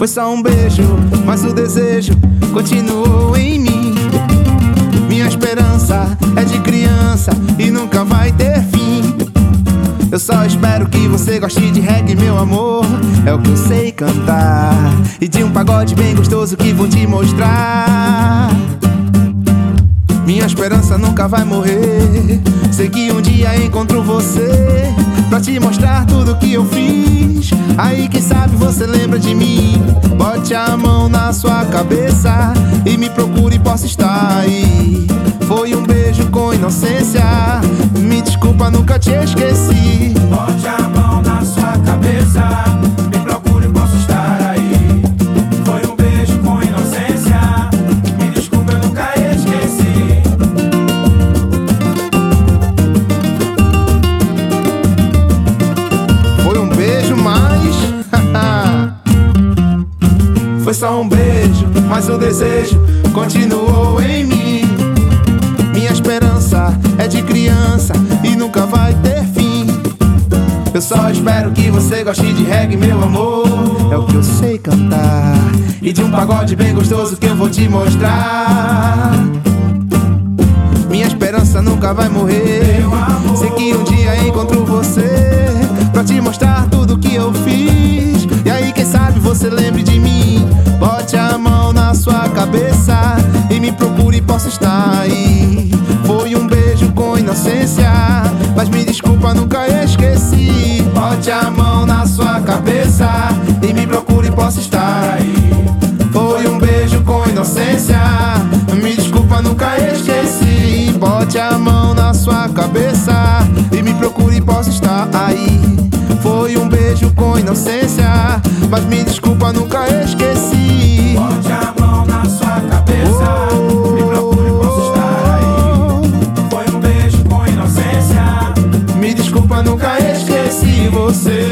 Foi só um beijo, mas o desejo continuou em mim. Minha esperança é de criança e nunca vai ter fim. Eu só espero que você goste de reggae, meu amor. É o que eu sei cantar, e de um pagode bem gostoso que vou te mostrar. Minha esperança nunca vai morrer. Sei que um dia encontro você pra te mostrar tudo que eu fiz. Aí quem sabe você lembra de mim. Bote a mão na sua cabeça e me procure, posso estar aí. Foi um beijo com inocência, me desculpa, nunca te esqueci. Bote a mão na sua cabeça, me procure, posso estar aí. Foi um beijo com inocência, me desculpa, eu nunca esqueci. Foi um beijo, mas foi só um beijo, mas o desejo continuou em mim. Minha esperança é de criança e nunca vai ter fim. Eu só espero que você goste de reggae, meu amor. É o que eu sei cantar, e de um pagode bem gostoso que eu vou te mostrar. Minha esperança nunca vai morrer. Sei que um dia encontro você pra te mostrar tudo que eu fiz. E aí quem sabe você lembre de mim. Bote a mão na sua cabeça e me procure, posso estar aí. Foi um beijo com inocência, mas me desculpa, nunca esqueci. Bote a mão na sua cabeça e me procure, posso estar aí. Foi um beijo com inocência, me desculpa, nunca esqueci. Bote a mão na sua cabeça e me procure, posso estar aí. Foi um beijo com inocência, mas me desculpa, nunca esqueci. Bote a mão na sua cabeça, me procure, posso estar aí. Foi um beijo com inocência, me desculpa, nunca esqueci você.